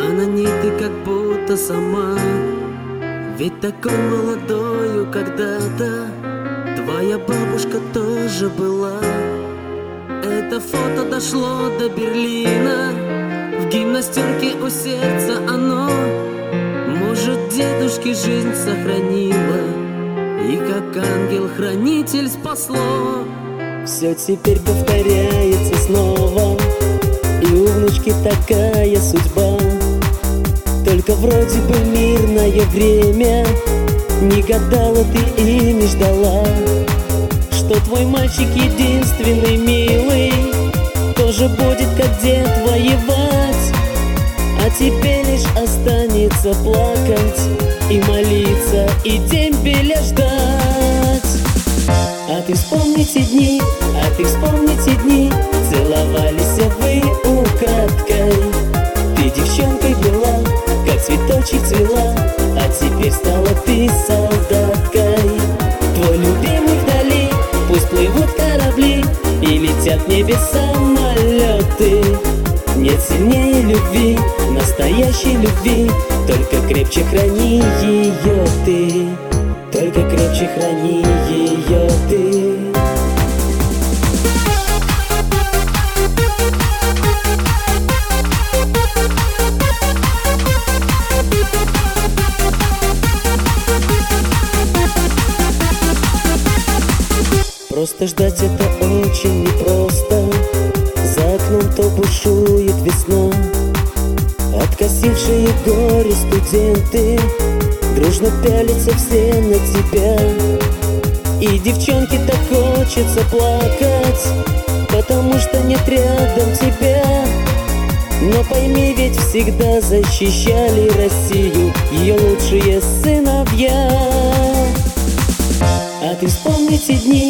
а на ней ты как будто сама. Ведь такой молодою когда-то твоя бабушка тоже была. Это фото дошло до Берлина, в гимнастерке у сердца оно. Может, дедушке жизнь сохранила и как ангел-хранитель спасло. Все теперь повторяется снова, и у внучки такая судьба. Только вроде бы мирное время, не гадала ты и не ждала, что твой мальчик единственный милый тоже будет как дед воевать. А тебе лишь останется плакать и молиться, и дембеля ждать. А ты вспомните дни, целовались вы украдкой. Ты девчонкой была, как цветочек цвела, а теперь стала ты солдаткой. Твой любимый вдали, пусть плывут корабли и летят в небе самолеты. Нет сильнее любви, настоящей любви, только крепче храни ее ты, только крепче храни ее ты. Просто ждать это очень непросто. За окном то бушует весна. Откосившие горе студенты дружно пялятся все на тебя. И девчонке так хочется плакать, потому что нет рядом тебя. Но пойми, ведь всегда защищали Россию ее лучшие сыновья. А ты вспомните дни,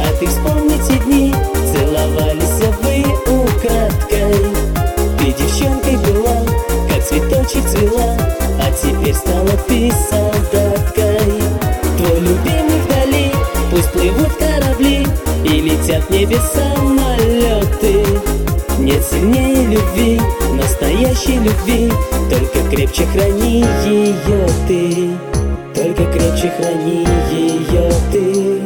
целовались вы украдкой. Ты девчонкой была, как цветочек цвела, а теперь стала ты солдаткой. Твой любимый вдали, пусть плывут корабли и летят в небе самолеты. Нет сильнее любви, настоящей любви, только крепче храни ее ты, только крепче храни ее ты.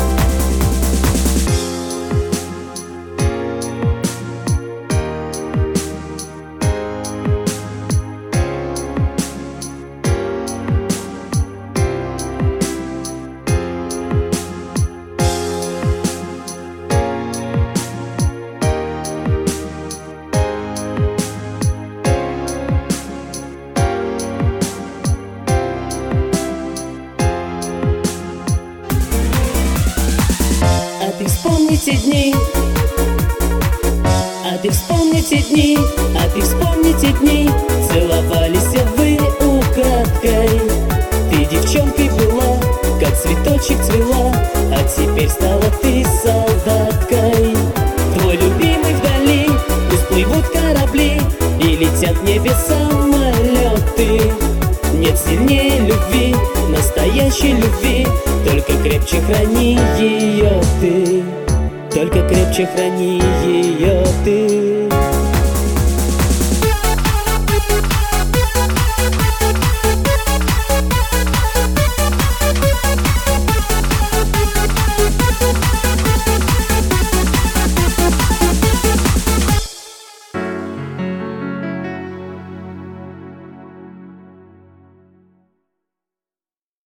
А ты вспомните дни, целовались вы украдкой. Ты девчонкой была, как цветочек цвела, а теперь стала ты солдаткой. Твой любимый вдали, пусть плывут корабли и летят в небе самолеты. Нет сильнее любви, настоящей любви, только крепче храни ее ты, только крепче храни ее ты.